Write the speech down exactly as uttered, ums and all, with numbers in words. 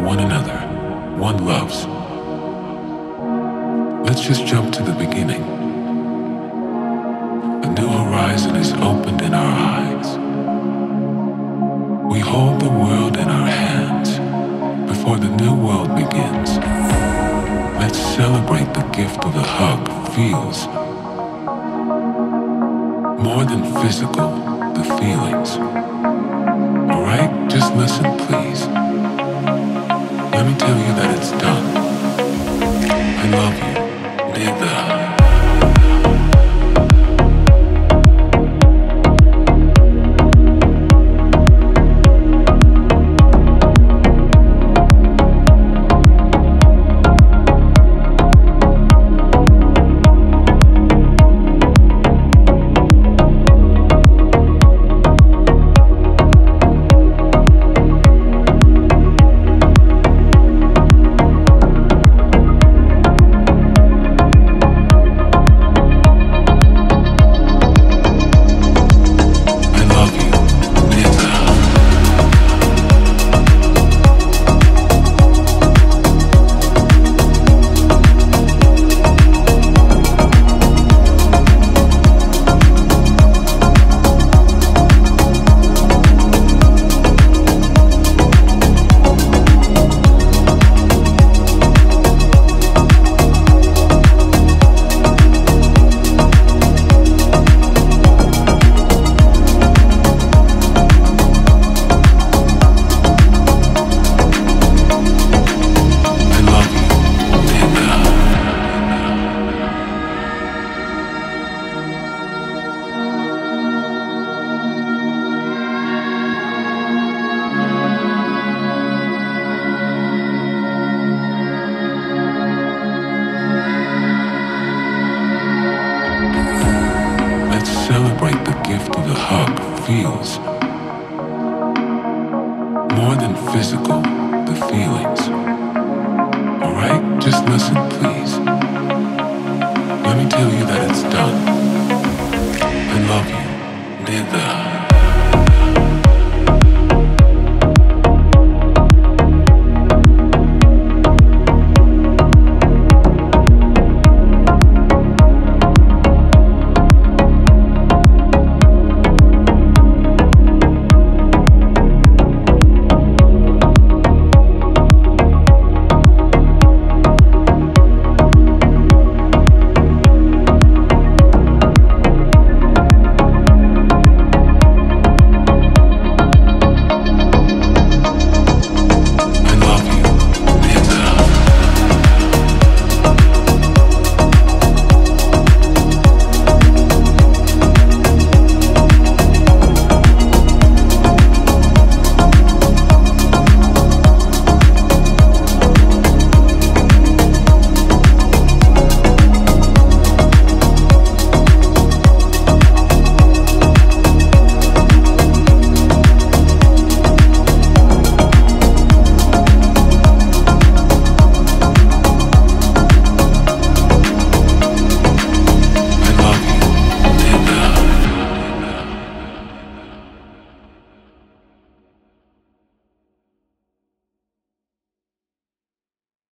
one another, one loves. Let's just jump to the beginning. A new horizon is opened in our eyes. We hold the world in our hands before the new world begins. Let's celebrate the gift of a hug feels more than physical, the feelings. Alright? Just listen, please. Let me tell you that it's done. I love you. Nigga. Celebrate the gift of the hug feels more than physical, the feelings. Alright? Just listen, please. Let me tell you that it's done. I love you, nigga.